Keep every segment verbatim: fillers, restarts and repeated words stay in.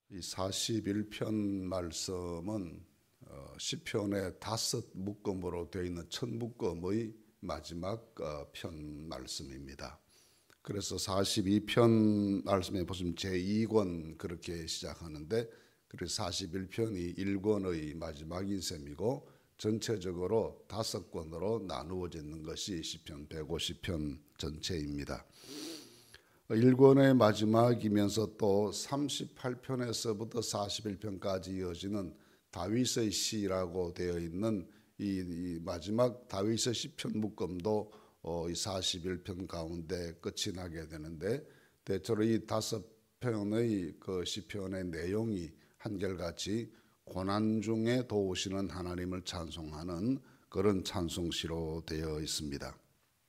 이 사십일 편 말씀은 어, 시편의 다섯 묶음으로 되어 있는 첫 묶음의 마지막 어, 편 말씀입니다. 그래서 사십이 편 말씀에 보시면 제이 권 그렇게 시작하는데, 그래서 사십일 편이 일 권의 마지막인 셈이고 전체적으로 다섯 권으로 나누어져 있는 것이 시편 백오십 편 전체입니다. 일 권의 마지막이면서 또 삼십팔 편에서부터 사십일 편까지 이어지는 다윗의 시라고 되어 있는 이, 이 마지막 다윗의 시편 묶음도 어, 이 사십일 편 가운데 끝이 나게 되는데, 대체로 이 다섯 편의 그 시편의 내용이 한결같이 고난 중에 도우시는 하나님을 찬송하는 그런 찬송시로 되어 있습니다.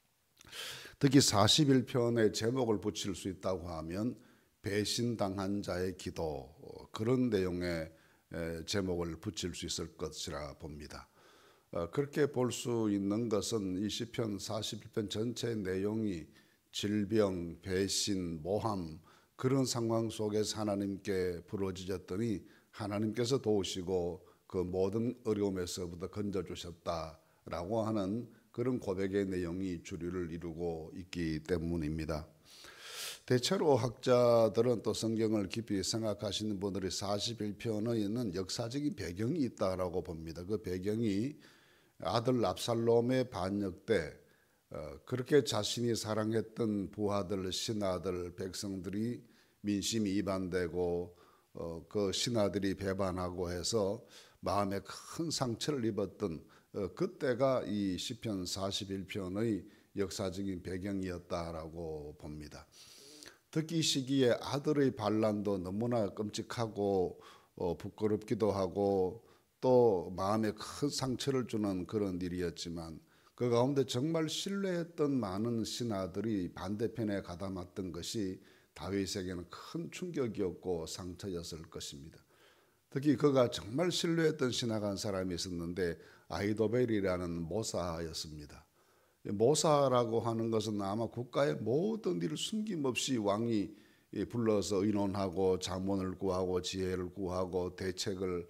특히 사십일 편의 제목을 붙일 수 있다고 하면 배신당한 자의 기도, 그런 내용의 제목을 붙일 수 있을 것이라 봅니다. 그렇게 볼 수 있는 것은 이 시편 사십일 편 전체 내용이 질병, 배신, 모함, 그런 상황 속에서 하나님께 부르짖었더니 하나님께서 도우시고 그 모든 어려움에서부터 건져주셨다라고 하는 그런 고백의 내용이 주류를 이루고 있기 때문입니다. 대체로 학자들은 또 성경을 깊이 생각하시는 분들이 사십일 편에는 역사적인 배경이 있다라고 봅니다. 그 배경이 아들 압살롬의 반역 때 그렇게 자신이 사랑했던 부하들, 신하들, 백성들이 민심이 이반되고 그 신하들이 배반하고 해서 마음에 큰 상처를 입었던 그때가 이 시편 사십일 편의 역사적인 배경이었다라고 봅니다. 특히 이 시기에 아들의 반란도 너무나 끔찍하고 어, 부끄럽기도 하고 또 마음에 큰 상처를 주는 그런 일이었지만, 그 가운데 정말 신뢰했던 많은 신하들이 반대편에 가담했던 것이 다윗에게는 큰 충격이었고 상처였을 것입니다. 특히 그가 정말 신뢰했던 신하가 한 사람이 있었는데 아히도벨이라는 모사였습니다. 모사라고 하는 것은 아마 국가의 모든 일을 숨김없이 왕이 불러서 의논하고 자문을 구하고 지혜를 구하고 대책을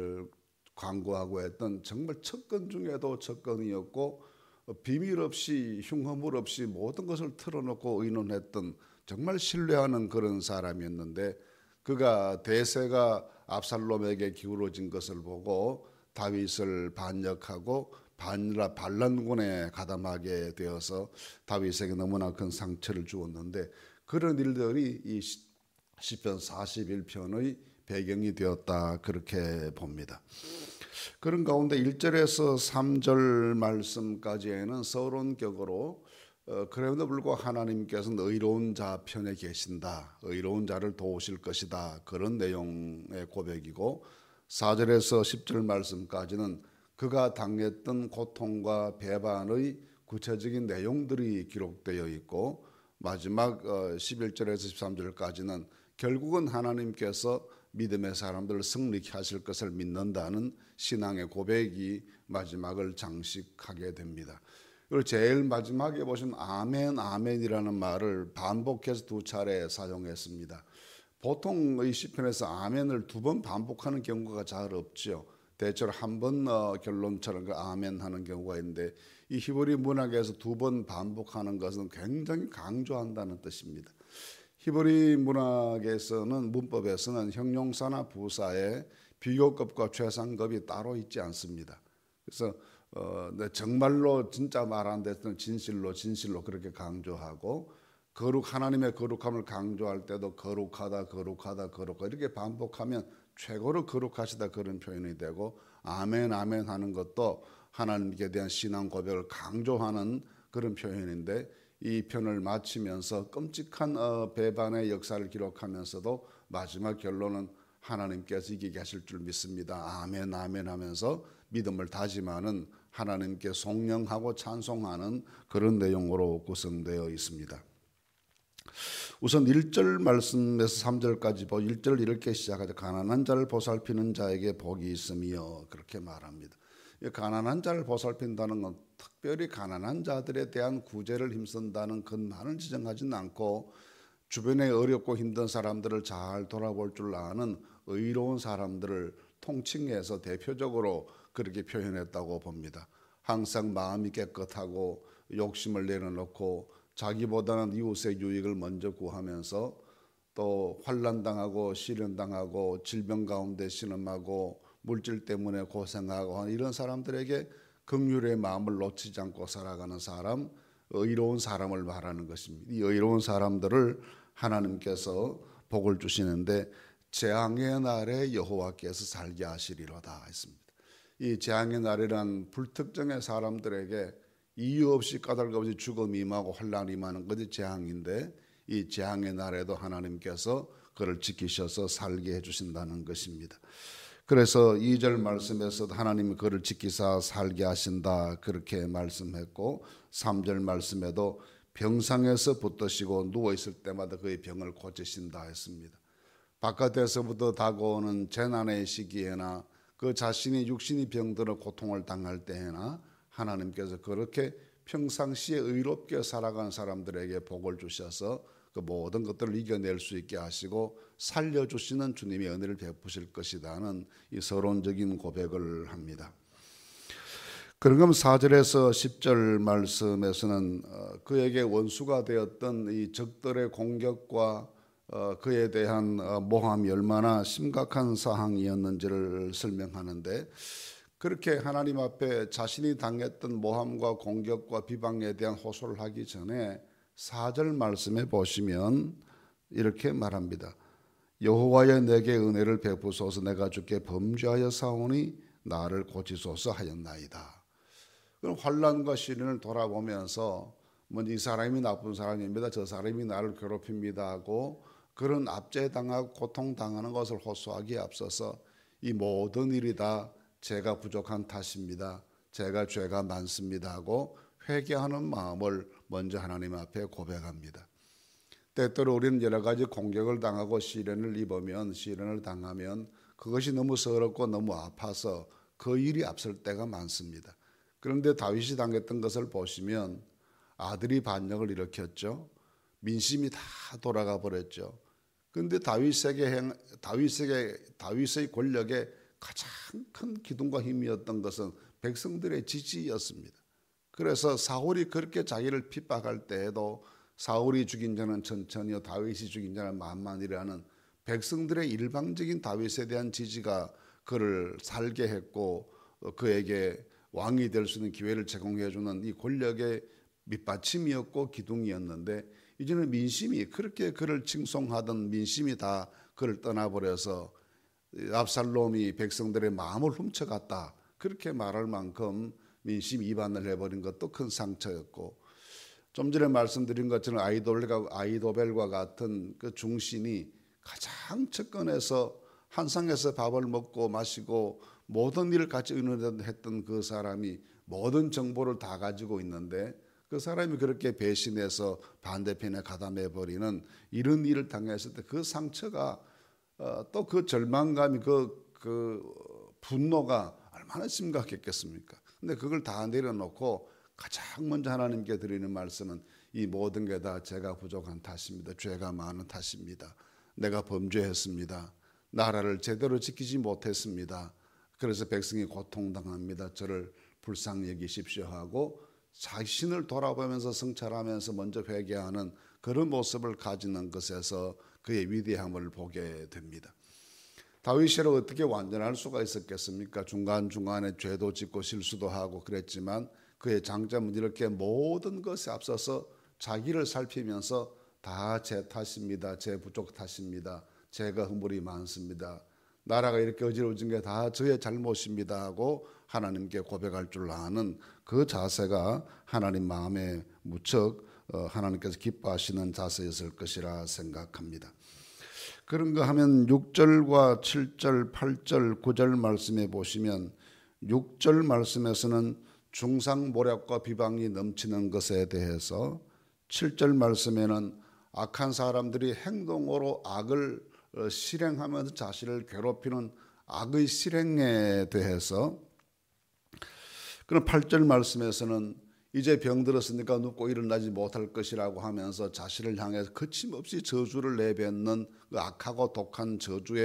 강구하고 했던 정말 척건 중에도 척건이었고, 비밀 없이 흉허물 없이 모든 것을 털어놓고 의논했던 정말 신뢰하는 그런 사람이었는데, 그가 대세가 압살롬에게 기울어진 것을 보고 다윗을 반역하고 반란군에 가담하게 되어서 다윗에게 너무나 큰 상처를 주었는데, 그런 일들이 이 시편 사십일 편의 배경이 되었다, 그렇게 봅니다. 그런 가운데 일 절에서 삼 절 말씀까지에는 서론격으로 어, 그럼에도 불구하고 하나님께서는 의로운 자 편에 계신다, 의로운 자를 도우실 것이다, 그런 내용의 고백이고, 사 절에서 십 절 말씀까지는 그가 당했던 고통과 배반의 구체적인 내용들이 기록되어 있고, 마지막 십일 절에서 십삼 절까지는 결국은 하나님께서 믿음의 사람들을 승리케 하실 것을 믿는다는 신앙의 고백이 마지막을 장식하게 됩니다. 그리고 제일 마지막에 보시면 아멘 아멘이라는 말을 반복해서 두 차례 사용했습니다. 보통 이 시편에서 아멘을 두 번 반복하는 경우가 잘 없죠. 대체로 한 번 어, 결론처럼 그 아멘 하는 경우가 있는데, 이 히브리 문학에서 두 번 반복하는 것은 굉장히 강조한다는 뜻입니다. 히브리 문학에서는, 문법에서는 형용사나 부사에 비교급과 최상급이 따로 있지 않습니다. 그래서 어, 정말로 진짜 말한 데서는 진실로 진실로 그렇게 강조하고, 거룩 하나님의 거룩함을 강조할 때도 거룩하다 거룩하다 거룩하다 이렇게 반복하면 최고로 거룩하시다, 그런 표현이 되고, 아멘 아멘 하는 것도 하나님께 대한 신앙 고백을 강조하는 그런 표현인데, 이 편을 마치면서 끔찍한 어, 배반의 역사를 기록하면서도 마지막 결론은 하나님께서 이기게 하실 줄 믿습니다, 아멘 아멘 하면서 믿음을 다짐하는, 하나님께 송영하고 찬송하는 그런 내용으로 구성되어 있습니다. 우선 일 절 말씀에서 삼 절까지 보고, 일 절 이렇게 시작하죠. 가난한 자를 보살피는 자에게 복이 있으며, 그렇게 말합니다. 가난한 자를 보살핀다는 건 특별히 가난한 자들에 대한 구제를 힘쓴다는 그 말을 지정하지는 않고, 주변에 어렵고 힘든 사람들을 잘 돌아볼 줄 아는 의로운 사람들을 통칭해서 대표적으로 그렇게 표현했다고 봅니다. 항상 마음이 깨끗하고 욕심을 내려놓고 자기보다는 이웃의 유익을 먼저 구하면서 또 환난당하고 시련당하고 질병 가운데 신음하고 물질 때문에 고생하고 하는 이런 사람들에게 긍휼의 마음을 놓치지 않고 살아가는 사람, 의로운 사람을 말하는 것입니다. 이 의로운 사람들을 하나님께서 복을 주시는데 재앙의 날에 여호와께서 살게 하시리로다 했습니다. 이 재앙의 날이란 불특정의 사람들에게 이유 없이 까닭 없이 죽음이 임하고 환난이 임하는 것이 재앙인데 이 재앙의 날에도 하나님께서 그를 지키셔서 살게 해주신다는 것입니다. 그래서 이 절 말씀에서도 하나님이 그를 지키사 살게 하신다 그렇게 말씀했고 삼 절 말씀에도 병상에서 붙드시고 누워있을 때마다 그의 병을 고치신다 했습니다. 바깥에서부터 다가오는 재난의 시기에나 그 자신이 육신이 병들어 고통을 당할 때에나 하나님께서 그렇게 평상시에 의롭게 살아간 사람들에게 복을 주셔서 그 모든 것들을 이겨낼 수 있게 하시고 살려주시는 주님의 은혜를 베푸실 것이라는 이 서론적인 고백을 합니다. 그럼 사 절에서 십 절 말씀에서는 그에게 원수가 되었던 이 적들의 공격과 그에 대한 모함이 얼마나 심각한 사항이었는지를 설명하는데 그렇게 하나님 앞에 자신이 당했던 모함과 공격과 비방에 대한 호소를 하기 전에 사 절 말씀에 보시면 이렇게 말합니다. 여호와여 내게 은혜를 베푸소서 내가 주께 범죄하여 사오니 나를 고치소서 하였나이다. 그럼 환난과 시련을 돌아보면서 먼저 이 사람이 나쁜 사람입니다. 저 사람이 나를 괴롭힙니다 하고 그런 압제당하고 고통당하는 것을 호소하기에 앞서서 이 모든 일이 다 제가 부족한 탓입니다. 제가 죄가 많습니다 하고 회개하는 마음을 먼저 하나님 앞에 고백합니다. 때때로 우리는 여러 가지 공격을 당하고 시련을 입으면 시련을 당하면 그것이 너무 서럽고 너무 아파서 그 일이 앞설 때가 많습니다. 그런데 다윗이 당했던 것을 보시면 아들이 반역을 일으켰죠. 민심이 다 돌아가 버렸죠. 그런데 다윗에게 다윗에게 다윗의 권력에 가장 큰 기둥과 힘이었던 것은 백성들의 지지였습니다. 그래서 사울이 그렇게 자기를 핍박할 때에도 사울이 죽인 자는 천천히요 다윗이 죽인 자는 만만이라는 백성들의 일방적인 다윗에 대한 지지가 그를 살게 했고 그에게 왕이 될 수 있는 기회를 제공해 주는 이 권력의 밑받침이었고 기둥이었는데 이제는 민심이 그렇게 그를 칭송하던 민심이 다 그를 떠나버려서 압살롬이 백성들의 마음을 훔쳐갔다 그렇게 말할 만큼 민심 이반을 해버린 것도 큰 상처였고 좀 전에 말씀드린 것처럼 아이돌과, 아이도벨과 같은 그 중신이 가장 측근에서 한 상에서 밥을 먹고 마시고 모든 일을 같이 의논했던 그 사람이 모든 정보를 다 가지고 있는데 그 사람이 그렇게 배신해서 반대편에 가담해버리는 이런 일을 당했을 때 그 상처가 어, 또 그 절망감이 그, 그 분노가 얼마나 심각했겠습니까? 근데 그걸 다 내려놓고 가장 먼저 하나님께 드리는 말씀은 이 모든 게 다 제가 부족한 탓입니다. 죄가 많은 탓입니다. 내가 범죄했습니다. 나라를 제대로 지키지 못했습니다. 그래서 백성이 고통당합니다. 저를 불쌍히 여기십시오 하고 자신을 돌아보면서 성찰하면서 먼저 회개하는 그런 모습을 가지는 것에서 그의 위대함을 보게 됩니다. 다윗이라고 어떻게 완전할 수가 있었겠습니까? 중간중간에 죄도 짓고 실수도 하고 그랬지만 그의 장점은 이렇게 모든 것에 앞서서 자기를 살피면서 다 제 탓입니다. 제 부족 탓입니다. 제가 허물이 많습니다. 나라가 이렇게 어지러워진 게 다 저의 잘못입니다 하고 하나님께 고백할 줄 아는 그 자세가 하나님 마음에 무척 하나님께서 기뻐하시는 자세였을 것이라 생각합니다. 그런가 하면 육 절과 칠 절, 팔 절, 구 절 말씀에 보시면 육 절 말씀에서는 중상모략과 비방이 넘치는 것에 대해서 칠 절 말씀에는 악한 사람들이 행동으로 악을 실행하면서 자신을 괴롭히는 악의 실행에 대해서 그럼 팔 절 말씀에서는 이제 병들었으니까 눕고 일어나지 못할 것이라고 하면서 자신을 향해서 거침없이 저주를 내뱉는 그 악하고 독한 저주의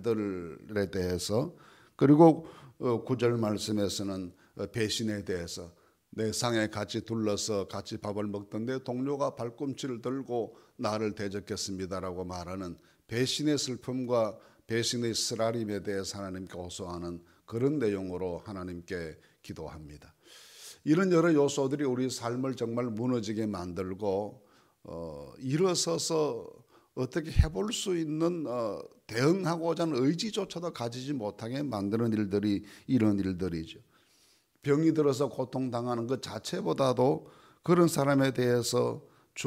말들에 대해서, 그리고 구절 말씀에서는 배신에 대해서, 내 상에 같이 둘러서 같이 밥을 먹던 내 동료가 발꿈치를 들고 나를 대적했습니다라고 말하는 배신의 슬픔과 배신의 쓰라림에 대해서 하나님께 호소하는 그런 내용으로 하나님께 기도합니다. 이런 여러 요소들이 우리 삶을 정말 무너지게 만들고 어, 일어서서 어떻게 해볼 수 있는 어, 대응하고자 하는 의지조차도 가지지 못하게 만드는 일들이 이런 일들이죠. 병이 들어서 고통당하는 것 자체보다도 그런 사람에 대해서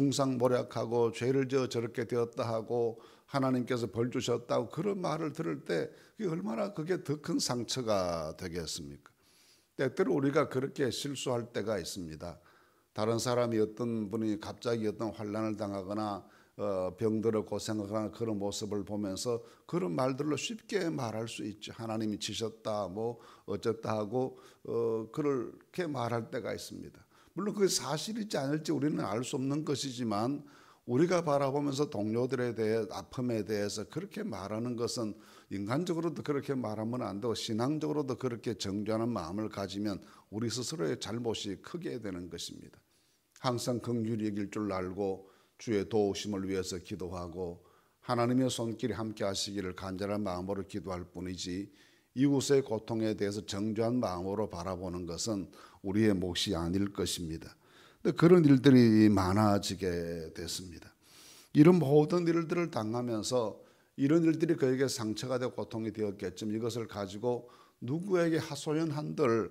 중상모략하고 죄를 지어 저렇게 되었다 하고 하나님께서 벌 주셨다고 그런 말을 들을 때 그게 얼마나 그게 더 큰 상처가 되겠습니까? 때때로 우리가 그렇게 실수할 때가 있습니다. 다른 사람이 어떤 분이 갑자기 어떤 환난을 당하거나 어, 병들어 고생하거나 그런 모습을 보면서 그런 말들로 쉽게 말할 수 있죠. 하나님이 치셨다 뭐 어쨌다 하고 어, 그렇게 말할 때가 있습니다. 물론 그게 사실이지 않을지 우리는 알 수 없는 것이지만 우리가 바라보면서 동료들에 대해 아픔에 대해서 그렇게 말하는 것은 인간적으로도 그렇게 말하면 안 되고 신앙적으로도 그렇게 정죄하는 마음을 가지면 우리 스스로의 잘못이 크게 되는 것입니다. 항상 긍휼히 여길 줄 알고 주의 도우심을 위해서 기도하고 하나님의 손길이 함께 하시기를 간절한 마음으로 기도할 뿐이지 이웃의 고통에 대해서 정죄한 마음으로 바라보는 것은 우리의 몫이 아닐 것입니다. 그런 일들이 많아지게 됐습니다. 이런 모든 일들을 당하면서 이런 일들이 그에게 상처가 되고 고통이 되었겠지만 이것을 가지고 누구에게 하소연한들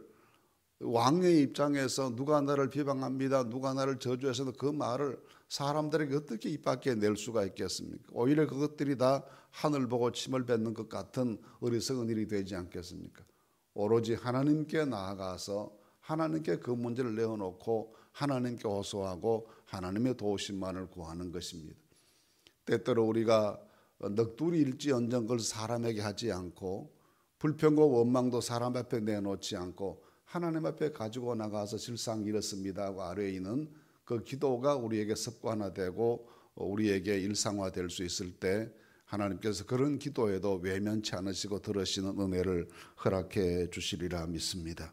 왕의 입장에서 누가 나를 비방합니다, 누가 나를 저주해서 그 말을 사람들에게 어떻게 입 밖에 낼 수가 있겠습니까? 오히려 그것들이 다 하늘 보고 침을 뱉는 것 같은 어리석은 일이 되지 않겠습니까? 오로지 하나님께 나아가서 하나님께 그 문제를 내어놓고 하나님께 호소하고 하나님의 도우심만을 구하는 것입니다. 때때로 우리가 넋두리 일지언정 그걸 사람에게 하지 않고 불평과 원망도 사람 앞에 내놓지 않고 하나님 앞에 가지고 나가서 실상 이렇습니다 하고 아뢰어 있는 그 기도가 우리에게 습관화되고 우리에게 일상화될 수 있을 때 하나님께서 그런 기도에도 외면치 않으시고 들으시는 은혜를 허락해 주시리라 믿습니다.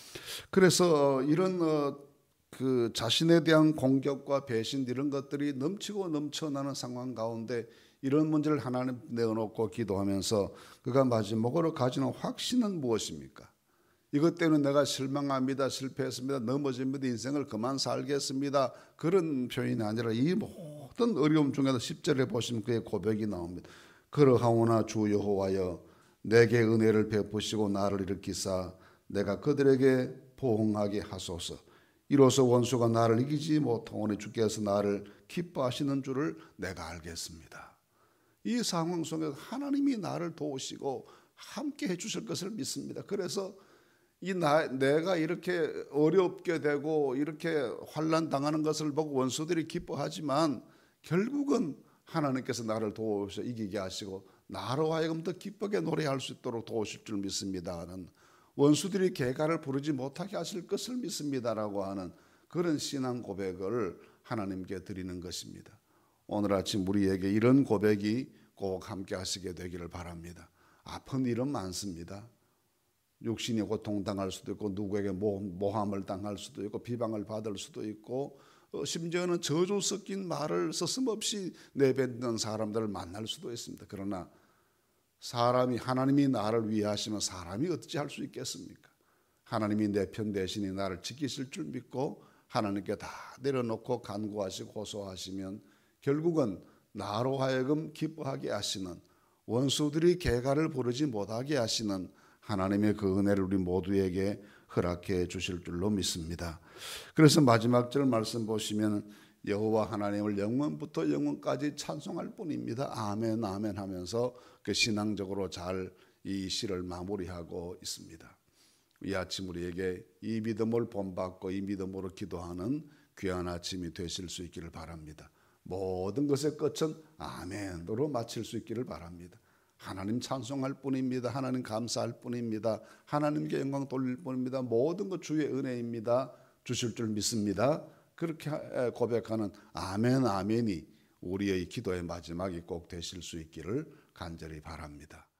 그래서 이런 그 자신에 대한 공격과 배신 이런 것들이 넘치고 넘쳐나는 상황 가운데 이런 문제를 하나님 내어놓고 기도하면서 그가 마지막으로 가지는 확신은 무엇입니까? 이것 때문에 내가 실망합니다, 실패했습니다, 넘어집니다, 인생을 그만 살겠습니다, 그런 표현이 아니라 이 모든 어려움 중에도 십 절에 보시면 그의 고백이 나옵니다. 그러하오나 주 여호와여 내게 은혜를 베푸시고 나를 일으키사 내가 그들에게 보응하게 하소서. 이로써 원수가 나를 이기지 못하오니 주께서 나를 기뻐하시는 줄을 내가 알겠습니다. 이 상황 속에서 하나님이 나를 도우시고 함께 해주실 것을 믿습니다. 그래서 이 나, 내가 이렇게 어렵게 되고 이렇게 환난 당하는 것을 보고 원수들이 기뻐하지만 결국은 하나님께서 나를 도우셔 이기게 하시고 나로 하여금 더 기쁘게 노래할 수 있도록 도우실 줄 믿습니다 하는, 원수들이 개가를 부르지 못하게 하실 것을 믿습니다라고 하는 그런 신앙 고백을 하나님께 드리는 것입니다. 오늘 아침 우리에게 이런 고백이 꼭 함께 하시게 되기를 바랍니다. 아픈 일은 많습니다. 육신이 고통당할 수도 있고 누구에게 모함을 당할 수도 있고 비방을 받을 수도 있고 심지어는 저주 섞인 말을 서슴없이 내뱉는 사람들을 만날 수도 있습니다. 그러나 사람이 하나님이 나를 위해 하시면 사람이 어찌 할 수 있겠습니까? 하나님이 내 편 대신에 나를 지키실 줄 믿고 하나님께 다 내려놓고 간구하시고 호소하시면 결국은 나로 하여금 기뻐하게 하시는, 원수들이 개가를 부르지 못하게 하시는 하나님의 그 은혜를 우리 모두에게 허락해 주실 줄로 믿습니다. 그래서 마지막 절 말씀 보시면 여호와 하나님을 영원부터 영원까지 찬송할 뿐입니다. 아멘 아멘 하면서 그 신앙적으로 잘 이 시를 마무리하고 있습니다. 이 아침 우리에게 이 믿음을 본받고 이 믿음으로 기도하는 귀한 아침이 되실 수 있기를 바랍니다. 모든 것의 끝은 아멘으로 마칠 수 있기를 바랍니다. 하나님 찬송할 뿐입니다. 하나님 감사할 뿐입니다. 하나님께 영광 돌릴 뿐입니다. 모든 것 주의 은혜입니다. 주실 줄 믿습니다. 그렇게 고백하는 아멘 아멘이 우리의 기도의 마지막이 꼭 되실 수 있기를 간절히 바랍니다.